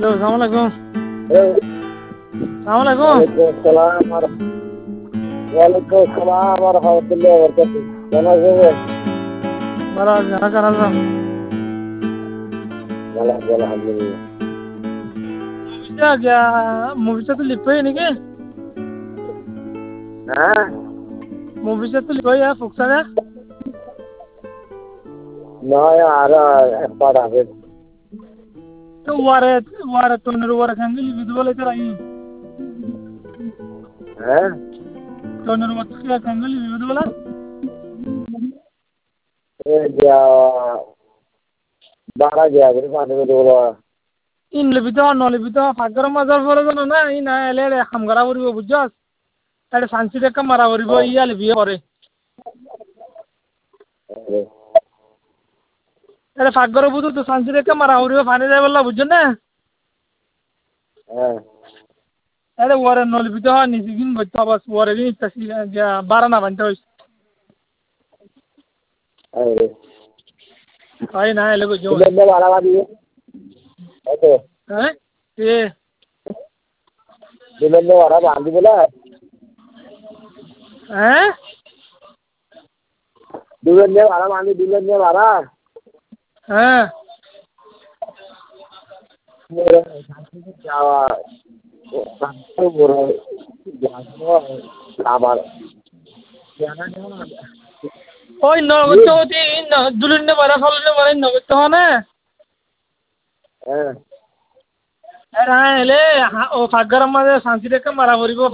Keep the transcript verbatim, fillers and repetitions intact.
Hello আসসালামু আলাইকুম। আসসালামু আলাইকুম। ওয়ালাইকুম আসসালাম আর ওয়ালাইকুম আসসালাম ওয়া রাহমাতুল্লাহি ওয়া বারাকাতুহু। কেমন আছেন? ভালো আছি, আছেন আছেন। ভালো আছি আলহামদুলিল্লাহ। মুভিটা গিয়া মুভিটা তো লিপ হয়ে নাকি? হ্যাঁ মুভিটা তো লিপ হয়ে ফুকসা না? নয় আর এক পার আছে। তো ওয়ারে ওয়ারে তো নর ওয়ারে খান লিপ দিতে বলে তাই। হ্যাঁ তো নর ওয়ারে খান লিপ দিতে বলে। এই যা বারা গিয়া করে পানি में बोला ইন লিপ দিতে ন লিপ দিতে ফাগর মাজার পরে জানো না ই না এলে হামগারা করিব বুঝছস? এটা শান্তি দেখা মারা করিব ইয়া লিপ করে। এটা ফাগর বুঝু তো শান্তি দেখা মারা করিব পানি যাই বললা বুঝছ না? হ্যাঁ এটা ওয়ারে ন লিপ দিতে নিছি কিন বইতা বাস ওয়ারে দিন তাসি গিয়া বারা না বানতে হইছে। আরে হয় না এলে বুঝছো? দিলে বারা বাদি ওকে হ্যাঁ এ দিলে বারা বাদি বলা হ্যাঁ দিলে বারা বাদি দিলে বারা হ্যাঁ मेरे যাওয়া তো বড় জানো আবার জানা না ওই নগদ হতি দুলিনে বারা ফলনে বারা নগদ হনে হ্যাঁ এরা এলে ও ফাগর মাঝে শান্তি দেখা মারা করিব